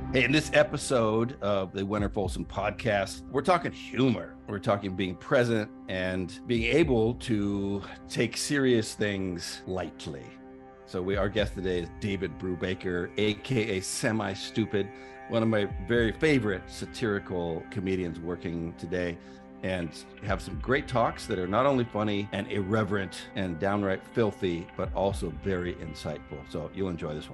Hey, in this episode of the Winter Folsom podcast, we're talking humor. We're talking being present and being able to take serious things lightly. So our guest today is David Brubaker, aka Semi Stupid, one of my very favorite satirical comedians working today, and have some great talks that are not only funny and irreverent and downright filthy, but also very insightful. So you'll enjoy this one.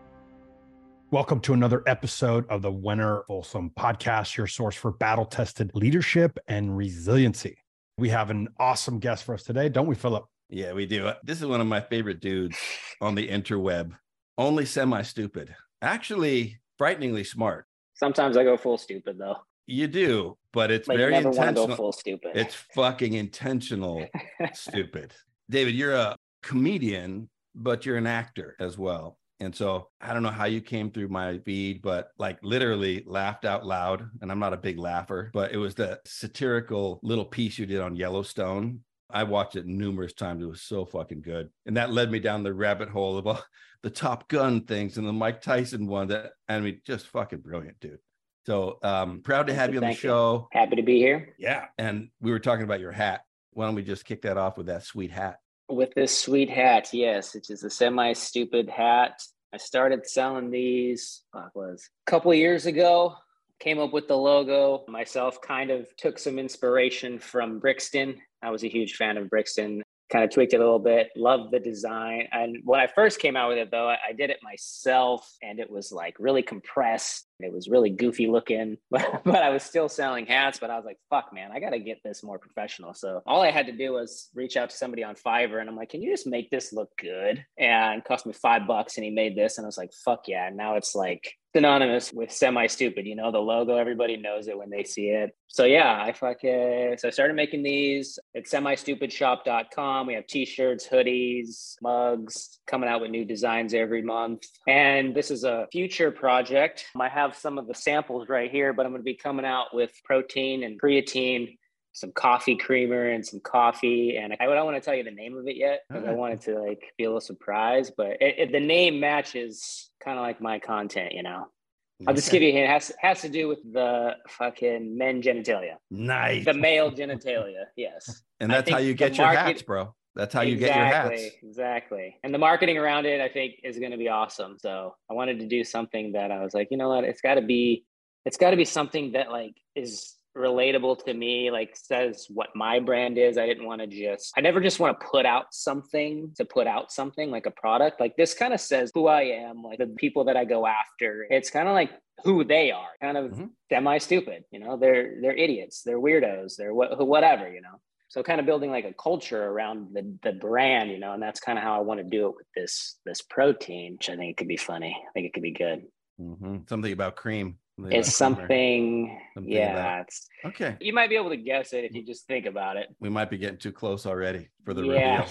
Welcome to another episode of the Winter Folsom podcast, your source for battle-tested leadership and resiliency. We have an awesome guest for us today, don't we, Philip? Yeah, we do. This is one of my favorite dudes on the interweb. Only semi-stupid. Actually, frighteningly smart. Sometimes I go full stupid, though. You do, but it's Like, very you never intentional. want to go full stupid. It's fucking intentional stupid. David, you're a comedian, but you're an actor as well. And so I don't know how you came through my feed, but like literally laughed out loud. And I'm not a big laugher, but it was the satirical little piece you did on Yellowstone. I watched it numerous times. It was so fucking good. And that led me down the rabbit hole of the Top Gun things and the Mike Tyson one just fucking brilliant, dude. So proud to have you on the show. Happy to be here. Yeah. And we were talking about your hat. Why don't we just kick that off with that sweet hat? With this sweet hat, yes, it is a semi-stupid hat. I started selling these, a couple of years ago. Came up with the logo myself, kind of took some inspiration from Brixton. I was a huge fan of Brixton. Kind of tweaked it a little bit, loved the design. And when I first came out with it, though, I did it myself, and it was like really compressed. It was really goofy looking, but I was still selling hats. But I was like, fuck, man, I got to get this more professional. So all I had to do was reach out to somebody on Fiverr, and I'm like, can you just make this look good? And it cost me $5, and he made this. And I was like, fuck yeah. And now it's like synonymous with semi-stupid, the logo, everybody knows it when they see it. So yeah, so I started making these at semistupidshop.com. We have t-shirts, hoodies, mugs, coming out with new designs every month. And this is a future project. I have some of the samples right here, but I'm going to be coming out with protein and creatine, some coffee creamer and some coffee. And I don't want to tell you the name of it yet because I wanted to be a little surprised, but the name matches kind of like my content, I'll just give you a hint. It has to do with the fucking men genitalia. Nice. The male genitalia, yes. And that's how you get your hats, bro. That's how you get your hats. Exactly. And the marketing around it, I think, is going to be awesome. So I wanted to do something that I was like, you know what? It's got to be something that is relatable to me, says what my brand is. I never just want to put out something like a product. Like this kind of says who I am, like the people that I go after. It's kind of like who they are, kind of semi-stupid, they're idiots, they're weirdos, they're whatever, So kind of building like a culture around the brand, and that's kind of how I want to do it with this protein, which I think it could be funny. I think it could be good. Mm-hmm. Something about cream. It's something yeah. It's okay. You might be able to guess it if you just think about it. We might be getting too close already for the reveal.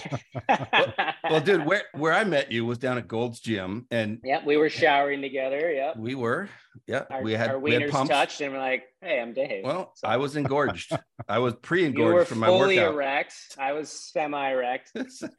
well, dude, where I met you was down at Gold's Gym, and we were showering together. We were. Yeah, we had wieners touched, and we're like, "Hey, I'm Dave." Well, so. I was engorged. I was pre-engorged for my workout. You were fully erect. I was semi-erect,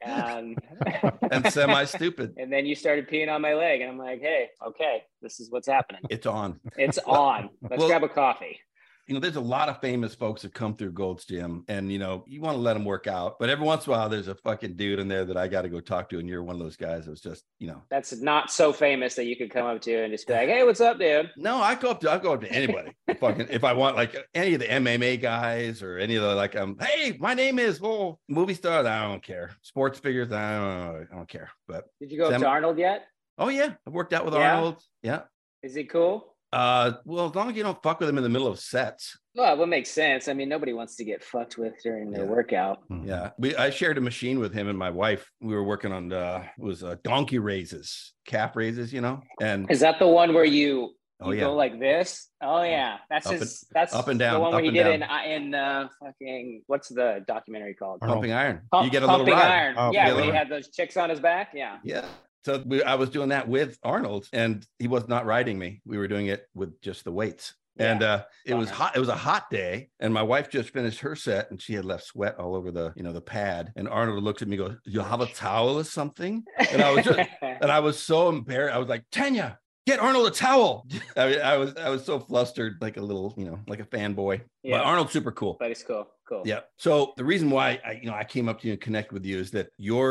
and semi-stupid. And then you started peeing on my leg, and I'm like, "Hey, okay, this is what's happening. It's on. It's on. Let's grab a coffee." There's a lot of famous folks that come through Gold's Gym, and you want to let them work out, but every once in a while there's a fucking dude in there that I got to go talk to, and you're one of those guys that was just, that's not so famous that you could come up to and just be like, "Hey, what's up, dude?" No, I'll go up to anybody. Fucking if I want, like any of the MMA guys or any of the hey, my name is movie stars. I don't care. Sports figures. I don't care. But did you go up to Arnold yet? Oh yeah, I worked out with Arnold. Yeah. Is he cool? Well, as long as you don't fuck with them in the middle of sets. Well, it makes sense. I mean, nobody wants to get fucked with during their workout. Yeah. I shared a machine with him and my wife. We were working on donkey raises, calf raises, and is that the one where you go like this? Oh yeah. That's up and down. The one where he did in fucking, what's the documentary called? Pumping Iron. You get a little ride. Pumping Iron. Oh, yeah, when he had those chicks on his back. Yeah. Yeah. So I was doing that with Arnold, and he was not riding me. We were doing it with just the weights. And it was hot. It was a hot day, and my wife just finished her set, and she had left sweat all over the pad. And Arnold looks at me, and goes, "You have a towel or something?" And I was so embarrassed. I was like, "Tanya, get Arnold a towel. I mean, I was so flustered, like a little, like a fanboy. Yeah. But Arnold's super cool. But it's cool. Yeah. So the reason why I came up to you and connect with you is that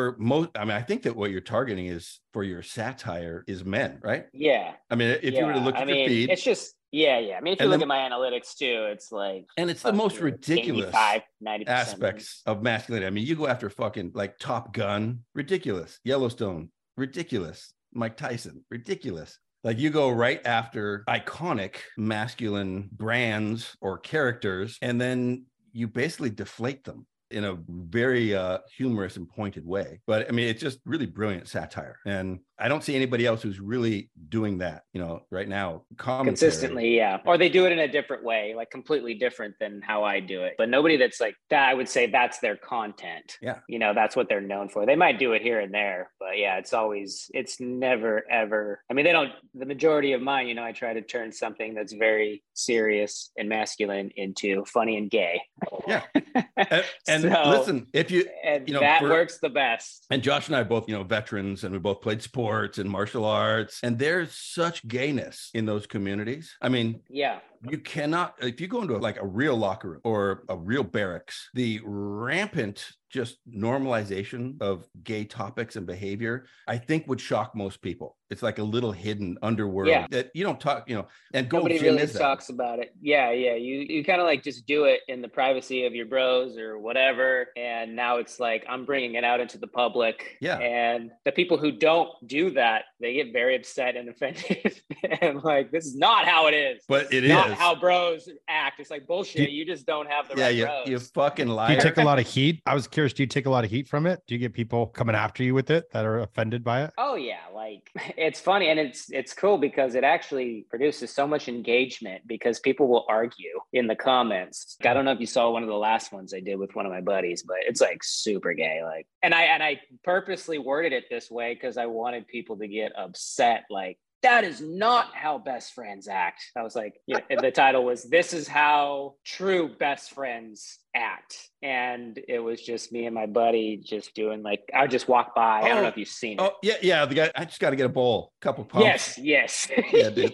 I think that what you're targeting is for your satire is men, right? Yeah. I mean, if you were to look at your feed, it's just, yeah. I mean, if you look at my analytics too, it's like, and it's the most ridiculous 85-90% aspects of masculinity. I mean, you go after fucking like Top Gun, ridiculous. Yellowstone, ridiculous. Mike Tyson, ridiculous. Like you go right after iconic masculine brands or characters, and then you basically deflate them in a very humorous and pointed way. But I mean, it's just really brilliant satire. And I don't see anybody else who's really doing that, right now. Consistently, yeah. Or they do it in a different way, like completely different than how I do it. But nobody that's like that, I would say that's their content. Yeah. That's what they're known for. They might do it here and there, but yeah, it's never, ever. I mean, the majority of mine, I try to turn something that's very serious and masculine into funny and gay. Yeah. And listen, if you, that works the best. And Josh and I are both, veterans, and we both played sports and martial arts, and there's such gayness in those communities. I mean, yeah, you cannot, if you go into like a real locker room or a real barracks, the rampant just normalization of gay topics and behavior, I think would shock most people. It's like a little hidden underworld that you don't talk, and nobody really talks about it. Yeah. You kind of like just do it in the privacy of your bros or whatever. And now it's like, I'm bringing it out into the public. Yeah. And the people who don't do that, they get very upset and offended. And like, this is not how it is. But it not how bros act. It's like bullshit. You just don't have the right bros. You fucking liar. Do you take a lot of heat? I was curious, do you take a lot of heat from it? Do you get people coming after you with it that are offended by it? Oh yeah. Like it's funny, and it's cool because it actually produces so much engagement because people will argue in the comments. I don't know if you saw one of the last ones I did with one of my buddies, but it's like super gay. Like, and I purposely worded it this way because I wanted people to get upset. Like, that is not how best friends act. I was like, the title was, "This is how true best friends act." And it was just me and my buddy just doing like, I would just walk by. I don't know if you've seen it. Oh, yeah. The guy, I just got to get a bowl, a couple pumps. Yes. Yeah, dude.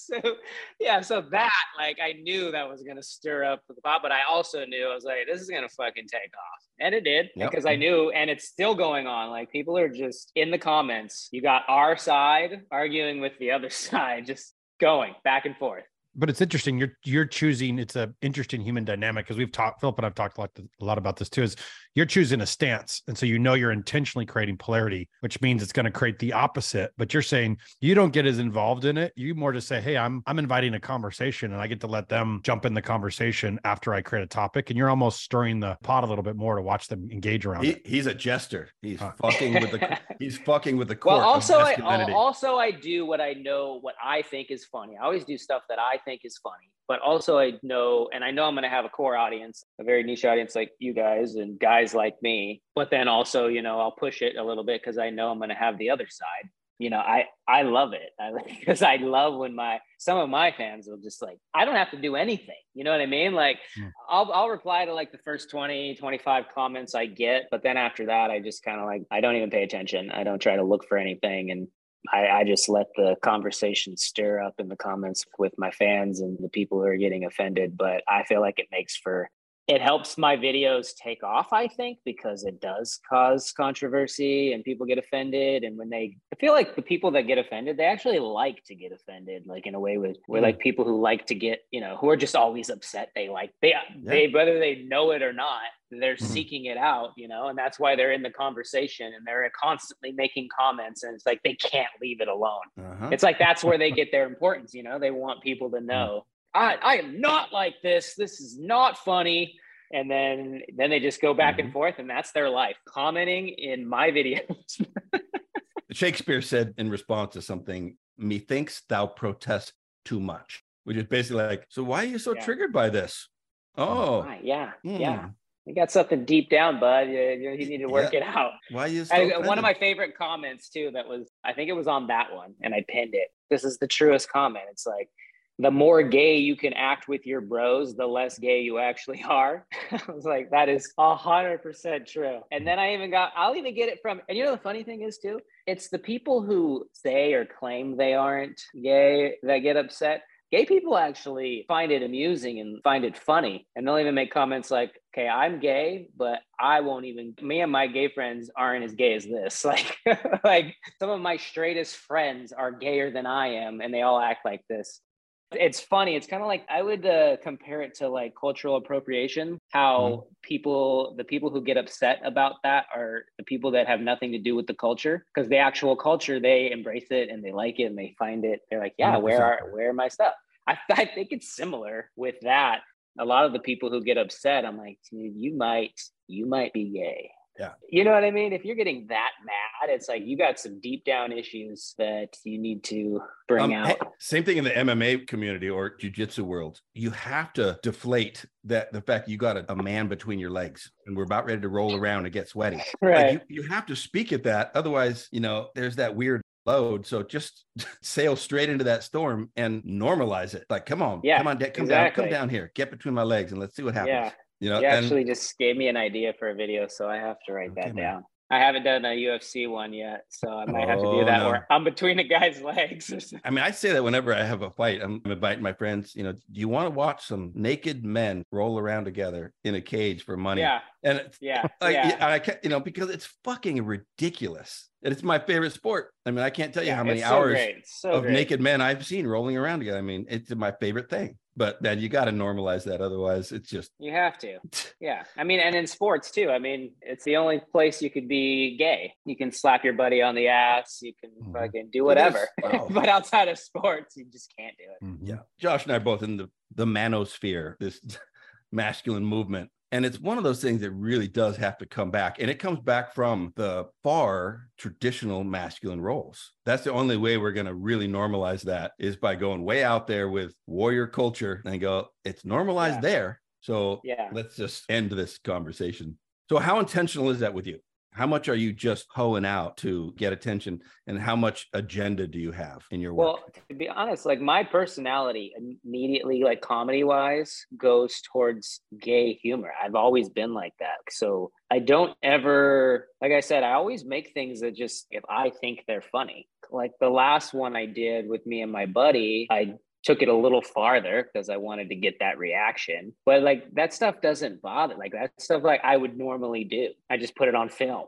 So that, like, I knew that was going to stir up the pot, but I also knew, I was like, this is going to fucking take off. And it did, because I knew, and it's still going on. Like, people are just in the comments. You got our side arguing with the other side, just going back and forth. But it's interesting. You're choosing. It's an interesting human dynamic, because Philip and I've talked a lot about this too. Is you're choosing a stance, and so you're intentionally creating polarity, which means it's going to create the opposite. But you're saying you don't get as involved in it. You more just say, "Hey, I'm inviting a conversation, and I get to let them jump in the conversation after I create a topic." And you're almost stirring the pot a little bit more to watch them engage around it. He's a jester. He's fucking with the. He's fucking with the core. Well, also I do what I know, what I think is funny. I always do stuff that I think is funny, but also I know I'm going to have a core audience, a very niche audience like you guys and guys like me. But then also, I'll push it a little bit because I know I'm going to have the other side. I love it because I love when some of my fans will just like, I don't have to do anything. You know what I mean? Like I'll reply to like the first 20, 25 comments I get. But then after that, I just kind of like, I don't even pay attention. I don't try to look for anything. And I just let the conversation stir up in the comments with my fans and the people who are getting offended. But I feel like it helps my videos take off, I think, because it does cause controversy and people get offended. And I feel like the people that get offended, they actually like to get offended, like in a way where like people who like to get, who are just always upset. They whether they know it or not, they're seeking it out, and that's why they're in the conversation and they're constantly making comments, and it's like, they can't leave it alone. It's like, that's where they get their importance. They want people to know, I am not like this. This is not funny. And then they just go back and forth, and that's their life, commenting in my videos. Shakespeare said in response to something, "Methinks thou protest too much," which is basically like, so why are you so triggered by this? Oh, yeah. You got something deep down, bud. You need to work it out. Why are you so one of my favorite comments too, I think it was on that one, and I pinned it. This is the truest comment. It's like, the more gay you can act with your bros, the less gay you actually are. I was like, that is 100% true. And then I'll even get it from, and you know, the funny thing is too, it's the people who say or claim they aren't gay that get upset. Gay people actually find it amusing and find it funny. And they'll even make comments like, okay, I'm gay, but me and my gay friends aren't as gay as this. Like, like some of my straightest friends are gayer than I am, and they all act like this. It's funny. It's kind of like, I would compare it to like cultural appropriation, how the people who get upset about that are the people that have nothing to do with the culture, because the actual culture, they embrace it and they like it and they find it. They're like, yeah, 100%. where are my stuff? I think it's similar with that. A lot of the people who get upset, I'm like, dude, you might be gay. Yeah. You know what I mean? If you're getting that mad, it's like you got some deep down issues that you need to bring out. Same thing in the MMA community or jiu-jitsu world. You have to deflate the fact you got a man between your legs and we're about ready to roll around and get sweaty. Right. Like you have to speak at that. Otherwise, you know, there's that weird load. So just sail straight into that storm and normalize it. Like, come on, come down here, get between my legs and let's see what happens. Yeah. You know, you actually just gave me an idea for a video, so I have to write that down. I haven't done a UFC one yet, so I might have to do that. No. Or I'm between a guy's legs. I mean, I say that whenever I have a fight, I'm inviting my friends, you know, do you want to watch some naked men roll around together in a cage for money? Yeah. And it's, I can't, you know, because it's fucking ridiculous. And it's my favorite sport. I mean, I can't tell you how many hours of naked men I've seen rolling around together. I mean, it's my favorite thing. But then you got to normalize that. Otherwise, it's just... You have to. Yeah. I mean, and in sports too. I mean, it's the only place you could be gay. You can slap your buddy on the ass. You can fucking do whatever. Wow. But outside of sports, you just can't do it. Yeah. Josh and I are both in the manosphere, this masculine movement. And it's one of those things that really does have to come back. And it comes back from the far traditional masculine roles. That's the only way we're going to really normalize that is by going way out there with warrior culture and go, it's normalized there. So let's just end this conversation. So how intentional is that with you? How much are you just hoeing out to get attention, and how much agenda do you have in your work? Well, to be honest, like my personality immediately, like comedy wise, goes towards gay humor. I've always been like that. So I don't ever, like I said, I always make things that just, if I think they're funny. Like the last one I did with me and my buddy, I took it a little farther because I wanted to get that reaction. But like that stuff doesn't bother. Like that stuff like I would normally do. I just put it on film.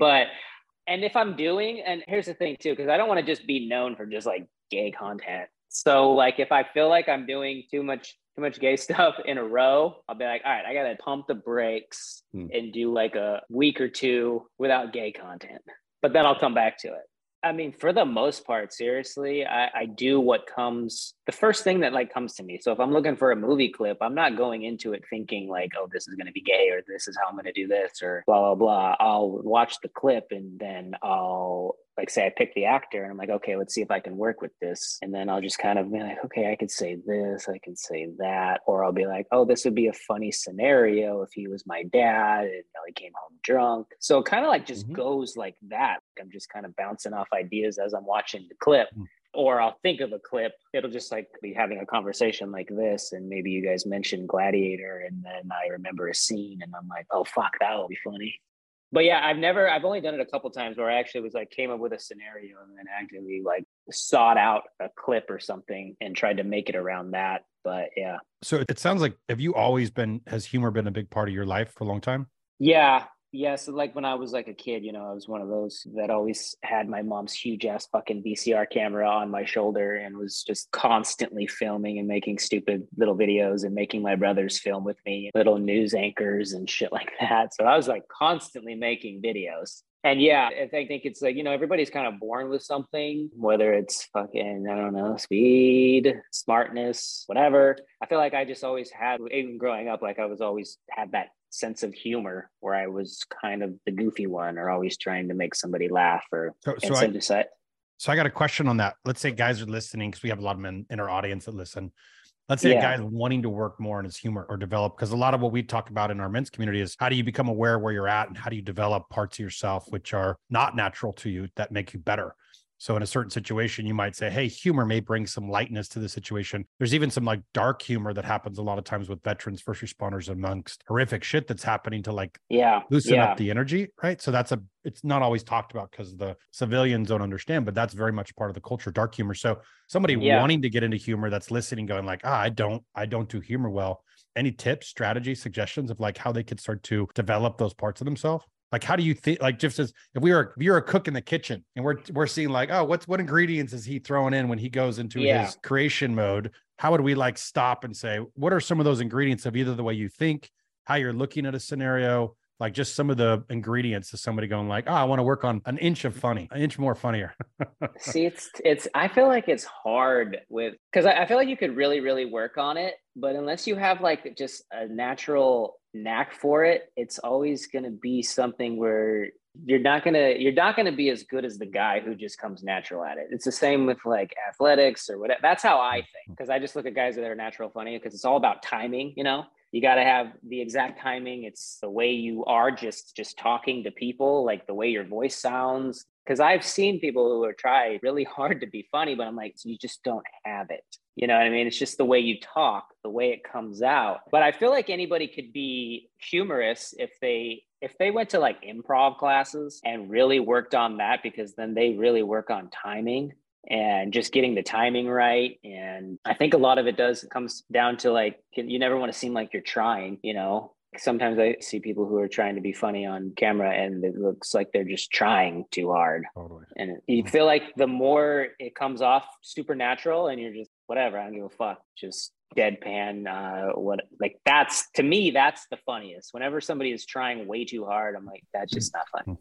And if I'm doing, and here's the thing too, because I don't want to just be known for just like gay content. So like if I feel like I'm doing too much gay stuff in a row, I'll be like, all right, I gotta pump the brakes and do like a week or two without gay content. But then I'll come back to it. I mean, for the most part, seriously, I do what comes, the first thing that like comes to me. So if I'm looking for a movie clip, I'm not going into it thinking like, oh, this is going to be gay or this is how I'm going to do this or blah, blah, blah. I'll watch the clip and then I'll like say I pick the actor and I'm like, okay, let's see if I can work with this. And then I'll just kind of be like, okay, I could say this, I can say that. Or I'll be like, oh, this would be a funny scenario if he was my dad and he came home drunk. So it kind of like just goes like that. I'm just kind of bouncing off ideas as I'm watching the clip. Or I'll think of a clip. It'll just like be having a conversation like this. And maybe you guys mentioned Gladiator. And then I remember a scene and I'm like, oh, fuck, that'll be funny. But yeah, I've only done it a couple times where I actually was like, came up with a scenario and then actively like sought out a clip or something and tried to make it around that. But yeah. So it sounds like, has humor been a big part of your life for a long time? Yeah. Yeah, so like when I was like a kid, you know, I was one of those that always had my mom's huge ass fucking VCR camera on my shoulder and was just constantly filming and making stupid little videos and making my brothers film with me, little news anchors and shit like that. So I was like constantly making videos. And yeah, I think it's like, you know, everybody's kind of born with something, whether it's fucking, I don't know, speed, smartness, whatever. I feel like I just always had, even growing up, like I was always had that sense of humor where I was kind of the goofy one or always trying to make somebody laugh or So I got a question on that. Let's say guys are listening because we have a lot of men in our audience that listen. Let's say a guy's wanting to work more on his humor or develop, because a lot of what we talk about in our men's community is how do you become aware where you're at and how do you develop parts of yourself which are not natural to you that make you better. So in a certain situation, you might say, hey, humor may bring some lightness to the situation. There's even some like dark humor that happens a lot of times with veterans, first responders, amongst horrific shit that's happening to like loosen up the energy, right? So it's not always talked about because the civilians don't understand, but that's very much part of the culture, dark humor. So somebody wanting to get into humor that's listening, going like, I don't do humor well. Any tips, strategies, suggestions of like how they could start to develop those parts of themselves? Like, how do you think, like, just as if you're a cook in the kitchen and we're seeing like, oh, what ingredients is he throwing in when he goes into his creation mode? How would we like stop and say, what are some of those ingredients of either the way you think, how you're looking at a scenario, like just some of the ingredients to somebody going like, oh, I want to work on an inch more funnier. See, I feel like it's hard because I feel like you could really, really work on it, but unless you have like just a natural knack for it, it's always going to be something where you're not going to be as good as the guy who just comes natural at it. It's the same with like athletics or whatever. That's how I think, because I just look at guys that are natural funny, because it's all about timing, you know. You got to have the exact timing. It's the way you are just talking to people, like the way your voice sounds. Because I've seen people who are try really hard to be funny, but I'm like, you just don't have it. You know what I mean? It's just the way you talk, the way it comes out. But I feel like anybody could be humorous if they went to like improv classes and really worked on that, because then they really work on timing and just getting the timing right. And I think a lot of it comes down to like, you never want to seem like you're trying, you know. Sometimes I see people who are trying to be funny on camera and it looks like they're just trying too hard. Totally. And you feel like the more it comes off supernatural and you're just, whatever, I don't give a fuck, just deadpan. That's, to me, that's the funniest. Whenever somebody is trying way too hard, I'm like, that's just not funny.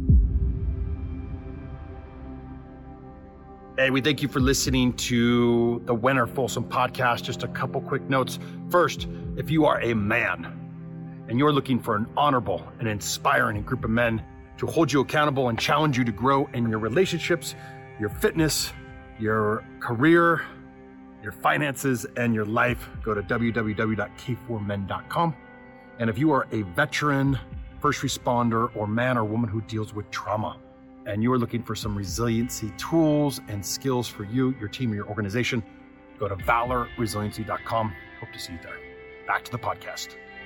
Hey, we thank you for listening to the When Are Fulsome podcast. Just a couple quick notes. First, if you are a man and you're looking for an honorable and inspiring group of men to hold you accountable and challenge you to grow in your relationships, your fitness, your career, your finances, and your life, go to www.k4men.com. And if you are a veteran, first responder, or man or woman who deals with trauma, and you're looking for some resiliency tools and skills for you, your team, or your organization, go to valorresiliency.com. Hope to see you there. Back to the podcast.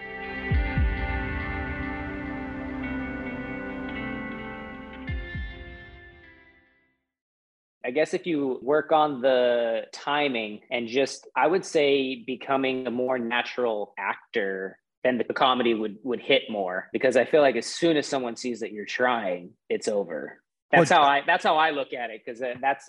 I guess if you work on the timing and just, I would say, becoming a more natural actor, then the comedy would hit more, because I feel like as soon as someone sees that you're trying, it's over. That's how I look at it. Because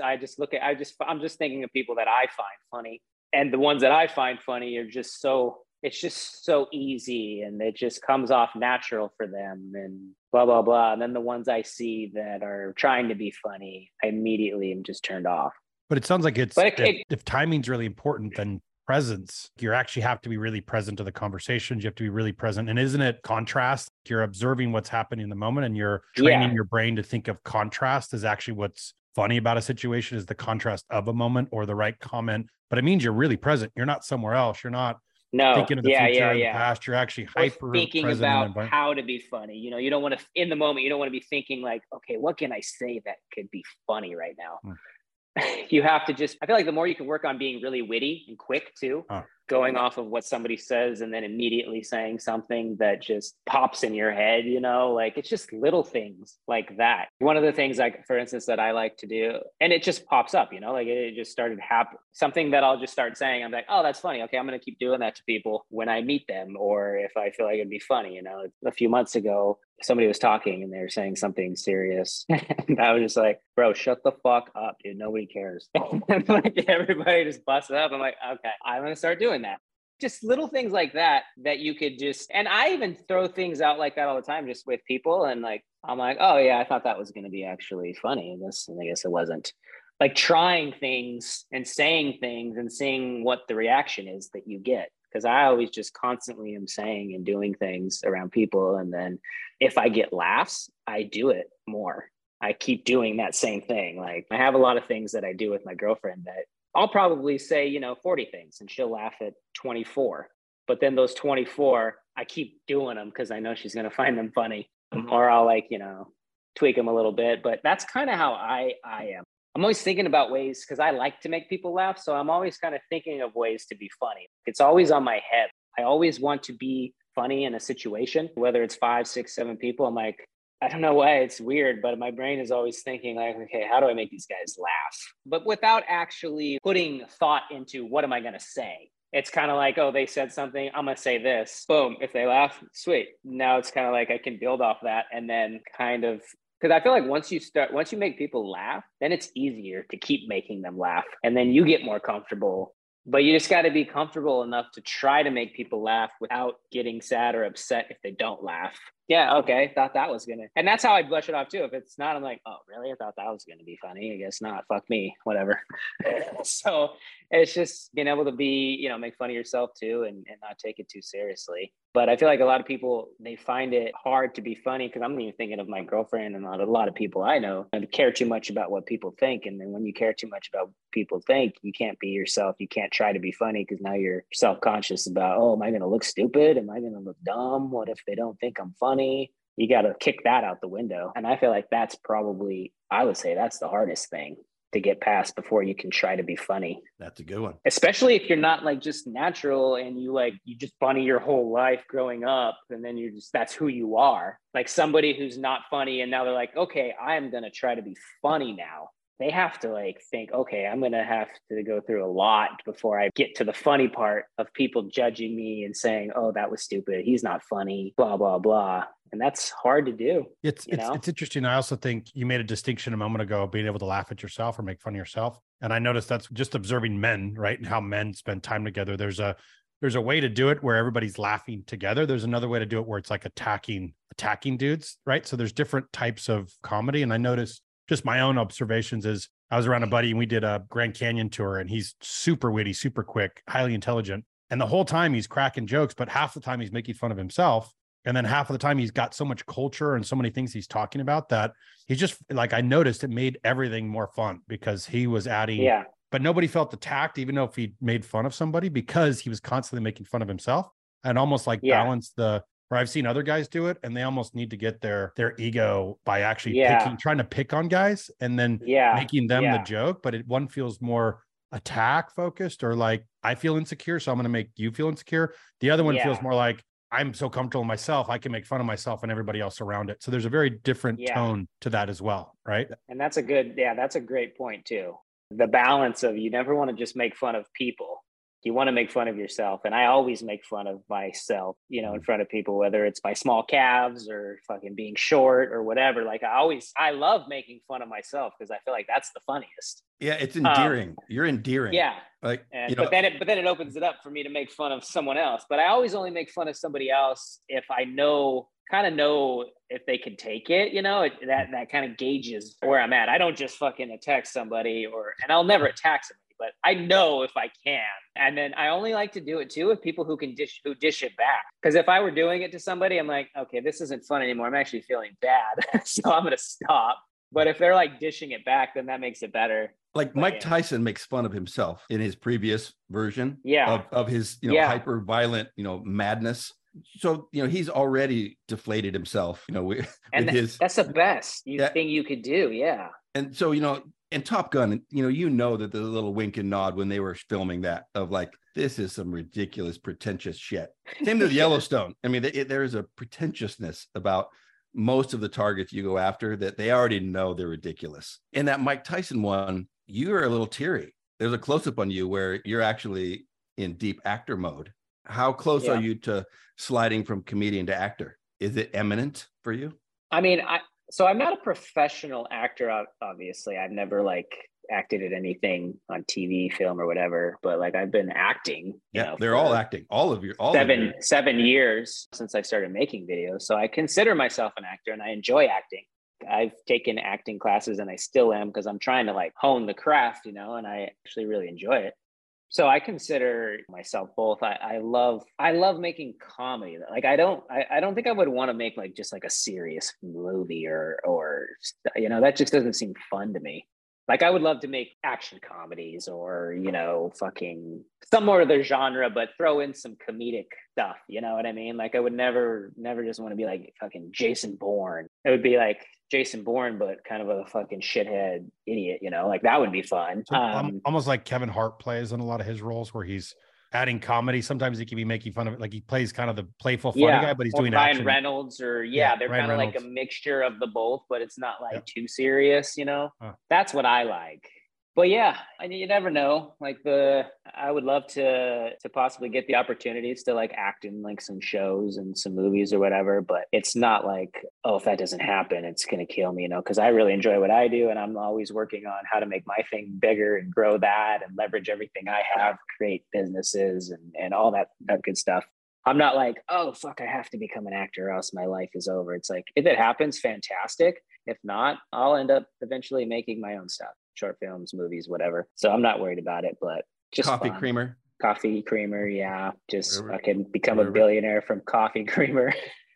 I'm just thinking of people that I find funny, and the ones that I find funny are just it's just so easy and it just comes off natural for them and blah, blah, blah. And then the ones I see that are trying to be funny, I immediately am just turned off. But it sounds like if timing's really important, then presence, you actually have to be really present to the conversations. You have to be really present. And isn't it contrast? You're observing what's happening in the moment and you're training your brain to think of contrast as actually what's funny about a situation is the contrast of a moment or the right comment. But it means you're really present. You're not somewhere else. You're not thinking of the future or the past. You're actually hyper thinking about how to be funny. You know, you don't want to, in the moment, you don't want to be thinking like, okay, what can I say that could be funny right now? You have to just, I feel like the more you can work on being really witty and quick too, going off of what somebody says and then immediately saying something that just pops in your head, you know, like it's just little things like that. One of the things, like, for instance, that I like to do, and it just pops up, you know, like it just started happening, something that I'll just start saying. I'm like, oh, that's funny. Okay, I'm going to keep doing that to people when I meet them, or if I feel like it'd be funny. You know, a few months ago, somebody was talking and they were saying something serious. And I was just like, bro, shut the fuck up, dude. Nobody cares. And like everybody just busted up. I'm like, okay, I'm going to start doing that. Just little things like that you could just, and I even throw things out like that all the time, just with people. And like, I'm like, oh yeah, I thought that was going to be actually funny. And I guess it wasn't. Like trying things and saying things and seeing what the reaction is that you get. Because I always just constantly am saying and doing things around people. And then if I get laughs, I do it more. I keep doing that same thing. Like I have a lot of things that I do with my girlfriend that I'll probably say, 40 things and she'll laugh at 24. But then those 24, I keep doing them because I know she's going to find them funny. Or I'll tweak them a little bit. But that's kind of how I am. I'm always thinking about ways, because I like to make people laugh. So I'm always kind of thinking of ways to be funny. It's always on my head. I always want to be funny in a situation, whether it's 5, 6, 7 people. I'm like, I don't know why it's weird, but my brain is always thinking like, okay, how do I make these guys laugh? But without actually putting thought into what am I going to say? It's kind of like, oh, they said something, I'm going to say this. Boom. If they laugh, sweet. Now it's kind of like I can build off that and then kind of, because I feel like once you make people laugh, then it's easier to keep making them laugh. And then you get more comfortable. But you just got to be comfortable enough to try to make people laugh without getting sad or upset if they don't laugh. Yeah, okay, thought that was gonna, and that's how I brush it off too. If it's not, I'm like, oh, really? I thought that was gonna be funny. I guess not. Fuck me, whatever. So it's just being able to be, make fun of yourself too, and not take it too seriously. But I feel like a lot of people, they find it hard to be funny, because I'm even thinking of my girlfriend and a lot of people I know, and care too much about what people think. And then when you care too much about what people think, you can't be yourself. You can't try to be funny, because now you're self-conscious about, oh, am I going to look stupid? Am I going to look dumb? What if they don't think I'm funny? You got to kick that out the window. And I feel like that's probably, I would say that's the hardest thing to get past before you can try to be funny. That's a good one. Especially if you're not like just natural and you just funny your whole life growing up, and then that's who you are. Like somebody who's not funny and now they're like, okay, I am going to try to be funny now. They have to think, okay, I'm going to have to go through a lot before I get to the funny part of people judging me and saying, oh, that was stupid. He's not funny, blah, blah, blah. And that's hard to do. It's interesting. I also think you made a distinction a moment ago, being able to laugh at yourself or make fun of yourself. And I noticed that's just observing men, right? And how men spend time together. There's a way to do it where everybody's laughing together. There's another way to do it where it's like attacking dudes, right? So there's different types of comedy. And I noticed, just my own observations is, I was around a buddy and we did a Grand Canyon tour, and he's super witty, super quick, highly intelligent. And the whole time he's cracking jokes, but half the time he's making fun of himself. And then half of the time he's got so much culture and so many things he's talking about that he's just I noticed it made everything more fun, because he was adding, but nobody felt attacked, even though if he made fun of somebody, because he was constantly making fun of himself, and almost balance where I've seen other guys do it, and they almost need to get their ego by actually trying to pick on guys and then making them the joke. But one feels more attack focused, or like, I feel insecure, so I'm going to make you feel insecure. The other one feels more like, I'm so comfortable in myself, I can make fun of myself and everybody else around it. So there's a very different tone to that as well, right? And that's a great point too. The balance of, you never want to just make fun of people. You want to make fun of yourself. And I always make fun of myself, in front of people, whether it's my small calves or fucking being short or whatever. Like I love making fun of myself, because I feel like that's the funniest. Yeah. It's endearing. You're endearing. Yeah. Like, but then it opens it up for me to make fun of someone else. But I always only make fun of somebody else if I know if they can take it, that kind of gauges where I'm at. I don't just fucking attack somebody, and I'll never attack somebody, but I know if I can. And then I only like to do it too with people who dish it back. Because if I were doing it to somebody, I'm like, okay, this isn't fun anymore. I'm actually feeling bad. So I'm going to stop. But if they're like dishing it back, then that makes it better. Like Mike Tyson makes fun of himself in his previous version of his, hyper violent, madness. So, he's already deflated himself, that's the best thing you could do. Yeah. And so, in Top Gun, that there's a little wink and nod when they were filming that, of like, this is some ridiculous, pretentious shit. Same with Yellowstone. I mean, there is a pretentiousness about most of the targets you go after that they already know they're ridiculous. In that Mike Tyson one, you're a little teary. There's a close-up on you where you're actually in deep actor mode. How close are you to sliding from comedian to actor? Is it imminent for you? I mean, so I'm not a professional actor, obviously. I've never acted at anything on TV, film, or whatever, but I've been acting. They're all acting. All 7 years since I started making videos. So I consider myself an actor, and I enjoy acting. I've taken acting classes, and I still am, because I'm trying to hone the craft, and I actually really enjoy it. So I consider myself both. I love making comedy. I don't think I would want to make just a serious movie or that just doesn't seem fun to me. I would love to make action comedies or, fucking some more of their genre, but throw in some comedic stuff. You know what I mean? I would never just want to be fucking Jason Bourne. It would be Jason Bourne, but kind of a fucking shithead idiot, you know, like that would be fun. So, almost like Kevin Hart plays in a lot of his roles where he's adding comedy. Sometimes he can be making fun of it. Like he plays kind of the playful, funny guy, but he's doing Ryan action. Reynolds they're Ryan kind of like a mixture of the both, but it's not like too serious, you know? That's what I like. But yeah, I mean, you never know. Like I would love to possibly get the opportunities to like act in like some shows and some movies or whatever. But it's not like, oh, if that doesn't happen, it's going to kill me, you know, because I really enjoy what I do. And I'm always working on how to make my thing bigger and grow that and leverage everything I have, create businesses and all that good stuff. I'm not like, oh, fuck, I have to become an actor or else my life is over. It's like, if it happens, fantastic. If not, I'll end up eventually making my own stuff. Short films, movies, whatever. So I'm not worried about it, but just coffee creamer. Coffee creamer, yeah. Just I can become a billionaire from coffee creamer.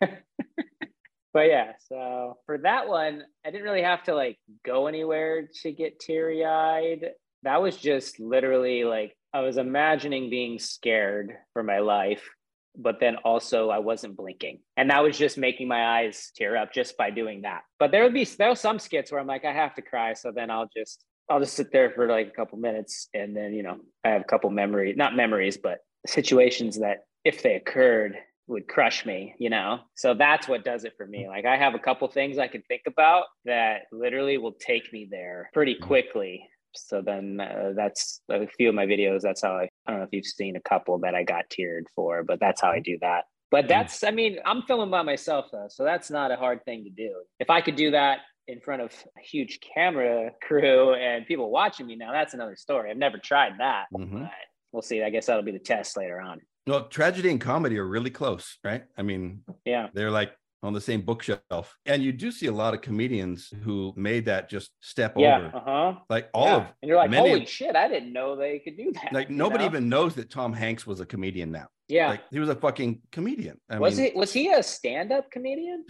But yeah, so for that one, I didn't really have to like go anywhere to get teary-eyed. That was just literally like I was imagining being scared for my life, but then also I wasn't blinking. And that was just making my eyes tear up just by doing that. But there were some skits where I'm like, I have to cry. So then I'll just sit there for like a couple minutes. And then, you know, I have a couple not memories, but situations that if they occurred would crush me, you know? So that's what does it for me. Like I have a couple things I can think about that literally will take me there pretty quickly. So then that's a few of my videos. That's how I don't know if you've seen a couple that I got tiered for, but that's how I do that. But that's, I mean, I'm filming by myself though. So that's not a hard thing to do. If I could do that in front of a huge camera crew and people watching me now, that's another story. I've never tried that. But we'll see. I guess that'll be the test later on. Well, tragedy and comedy are really close, right? I mean, they're like on the same bookshelf. And you do see a lot of comedians who made that just step over. Like all of and you're like, holy shit, I didn't know they could do that. Like nobody even knows that Tom Hanks was a comedian now. Yeah. Like he was a fucking comedian. Was he a stand-up comedian?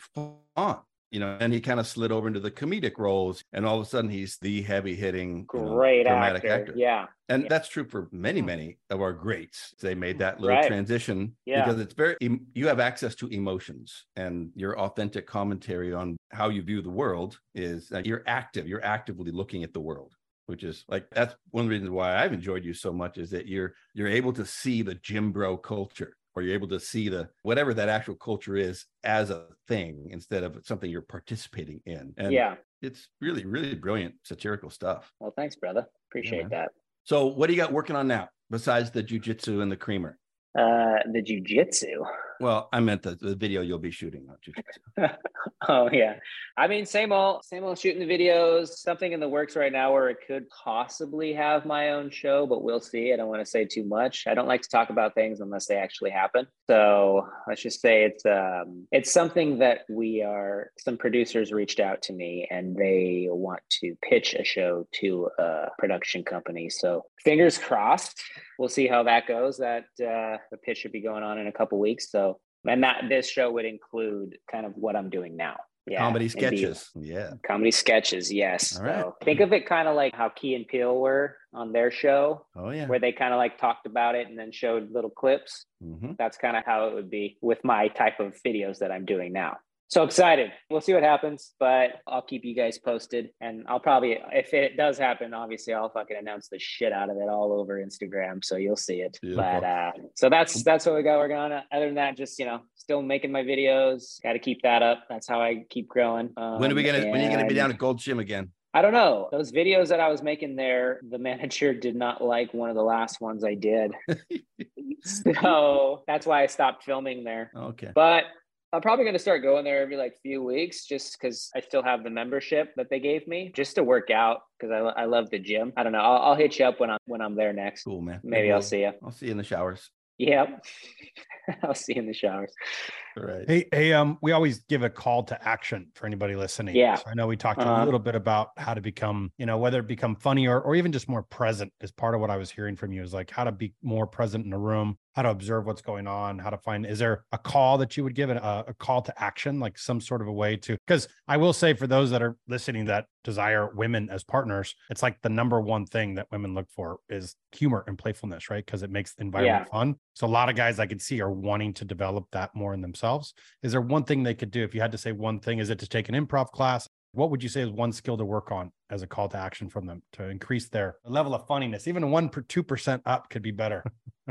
You know, and he kind of slid over into the comedic roles, and all of a sudden he's the heavy-hitting, great dramatic actor. Yeah, and that's true for many of our greats. They made that little transition because it's you have access to emotions, and your authentic commentary on how you view the world is you're actively looking at the world. Which is like, that's one of the reasons why I've enjoyed you so much is that you're able to see the gym bro culture, or you're able to see the whatever that actual culture is as a thing instead of something you're participating in. And it's really, really brilliant satirical stuff. Well, thanks, brother. Appreciate that. So what do you got working on now besides the jujitsu and the creamer? The jujitsu. Well, I meant the video you'll be shooting on jujitsu. Oh yeah. I mean, same old shooting the videos, something in the works right now where it could possibly have my own show, but we'll see. I don't want to say too much. I don't like to talk about things unless they actually happen. So let's just say it's something that some producers reached out to me and they want to pitch a show to a production company. So fingers crossed. We'll see how that goes. That the pitch should be going on in a couple weeks. So, and this show would include kind of what I'm doing now. Yeah, comedy sketches. Comedy sketches. Yes. All right. So think of it kind of like how Key and Peele were on their show. Oh yeah. Where they kind of like talked about it and then showed little clips. That's kind of how it would be with my type of videos that I'm doing now. So excited. We'll see what happens, but I'll keep you guys posted. And I'll probably, if it does happen, obviously I'll fucking announce the shit out of it all over Instagram. So you'll see it. Beautiful. But so that's what we got working on. Other than that, just, still making my videos. Got to keep that up. That's how I keep growing. When are you going to be down at Gold Gym again? I don't know. Those videos that I was making there, the manager did not like one of the last ones I did. So that's why I stopped filming there. Okay. But I'm probably going to start going there every few weeks just because I still have the membership that they gave me just to work out because I love the gym. I don't know. I'll hit you up when I'm there next. Cool, man. Maybe I'll see you. I'll see you in the showers. Yep. I'll see you in the showers. All right. Hey, we always give a call to action for anybody listening. Yeah. So I know we talked a little bit about how to become, whether it become funny or even just more present is part of what I was hearing from you is like how to be more present in a room, how to observe what's going on, how to find, is there a call that you would give, a call to action, like some sort of a way to, because I will say for those that are listening that desire women as partners, it's like the number one thing that women look for is humor and playfulness, right? Because it makes the environment fun. So a lot of guys I could see are wanting to develop that more in themselves. Is there one thing they could do? If you had to say one thing, is it to take an improv class? What would you say is one skill to work on as a call to action from them to increase their level of funniness? Even 2% up could be better.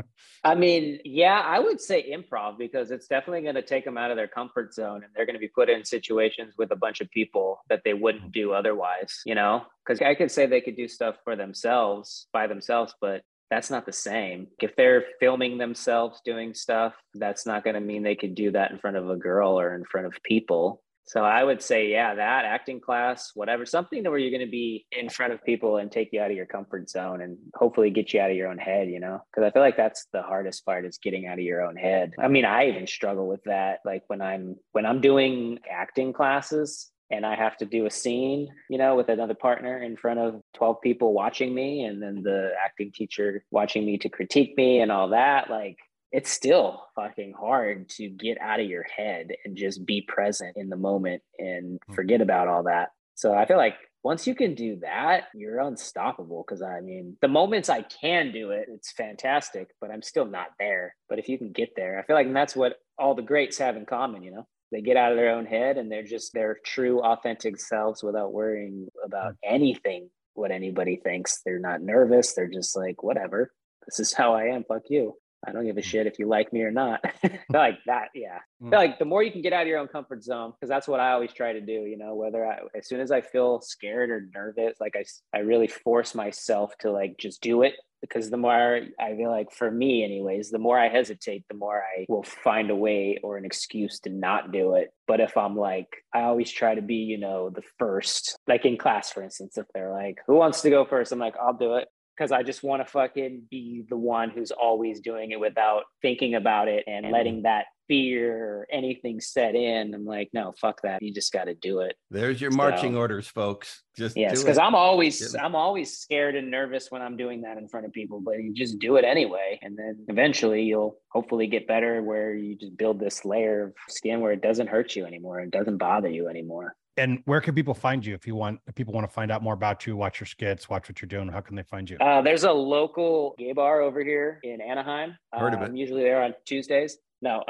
I mean, yeah, I would say improv, because it's definitely going to take them out of their comfort zone, and they're going to be put in situations with a bunch of people that they wouldn't do otherwise, you know? Because I could say they could do stuff for themselves by themselves, but that's not the same. If they're filming themselves doing stuff, that's not going to mean they could do that in front of a girl or in front of people. So I would say, yeah, that acting class, whatever, something where you're going to be in front of people and take you out of your comfort zone and hopefully get you out of your own head, you know, because I feel like that's the hardest part, is getting out of your own head. I mean, I even struggle with that. Like when I'm doing acting classes and I have to do a scene, you know, with another partner in front of 12 people watching me, and then the acting teacher watching me to critique me and all that, like, it's still fucking hard to get out of your head and just be present in the moment and forget about all that. So I feel like once you can do that, you're unstoppable. Because I mean, the moments I can do it, it's fantastic, but I'm still not there. But if you can get there, I feel like that's what all the greats have in common, you know? They get out of their own head and they're just their true, authentic selves without worrying about anything, what anybody thinks. They're not nervous. They're just like, whatever, this is how I am. Fuck you. I don't give a shit if you like me or not. Like that. Yeah. I feel like the more you can get out of your own comfort zone, because that's what I always try to do, you know, as soon as I feel scared or nervous, like I really force myself to like just do it. Because the more I feel like, for me anyways, the more I hesitate, the more I will find a way or an excuse to not do it. But if I'm like, I always try to be, you know, the first, like in class, for instance, if they're like, who wants to go first? I'm like, I'll do it. Because I just want to fucking be the one who's always doing it without thinking about it and letting that fear or anything set in. I'm like, no, fuck that. You just got to do it. There's your marching orders, folks. Just yes, because I'm always scared and nervous when I'm doing that in front of people, but you just do it anyway. And then eventually you'll hopefully get better, where you just build this layer of skin where it doesn't hurt you anymore. It doesn't bother you anymore. And where can people find you if people want to find out more about you, watch your skits, watch what you're doing? How can they find you? There's a local gay bar over here in Anaheim. Heard of it. I'm usually there on Tuesdays. No.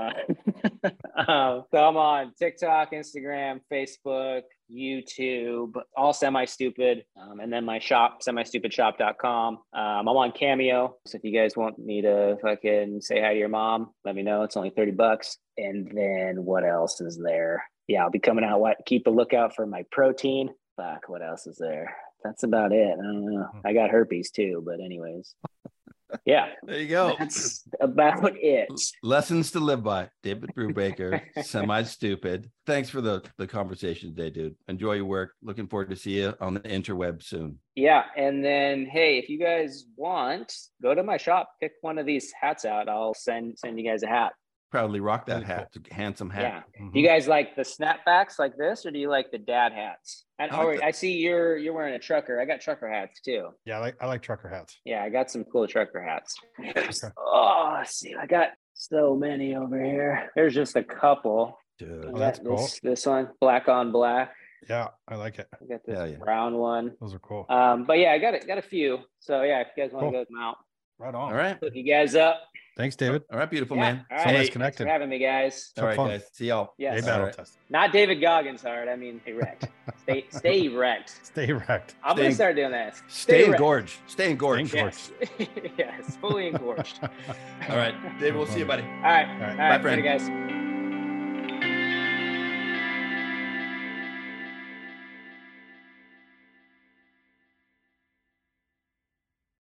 So I'm on TikTok, Instagram, Facebook, YouTube, all Semi-Stupid. And then my shop, semistupidshop.com. I'm on Cameo. So if you guys want me to fucking say hi to your mom, let me know. It's only $30. And then what else is there? Yeah, I'll be coming out. Keep a lookout for my protein. Fuck, what else is there? That's about it. I don't know. I got herpes too, but anyways. Yeah. There you go. That's about it. Lessons to live by. David Brubaker, Semi-Stupid. Thanks for the conversation today, dude. Enjoy your work. Looking forward to see you on the interweb soon. Yeah. And then, hey, if you guys want, go to my shop, pick one of these hats out. I'll send you guys a hat. Proudly rock that hat. It's a handsome hat. Yeah. Do you guys like the snapbacks like this, or do you like the dad hats? And I see you're wearing a trucker. I got trucker hats too. Yeah, I like trucker hats. Yeah, I got some cool trucker hats. Okay. Oh, let's see. I got so many over here. There's just a couple. Dude. Oh, that's cool. This one, black on black. Yeah, I like it. I got this brown one. Those are cool. But yeah, I got a few. So yeah, if you guys want to go them out. Right on. All right. Hook you guys up. Thanks, David. All right, beautiful man. All right. So nice connected. Thanks for having me, guys. All right, fun. guys. See y'all. Yes. Battle test. Not David Goggins hard. I mean erect. Stay erect. Stay erect. I'm gonna start doing that. Stay erect. engorged. Stay engorged. Yes. Yes, fully engorged. All right, David. We'll see you, buddy. All right. Bye, friend. Later, guys.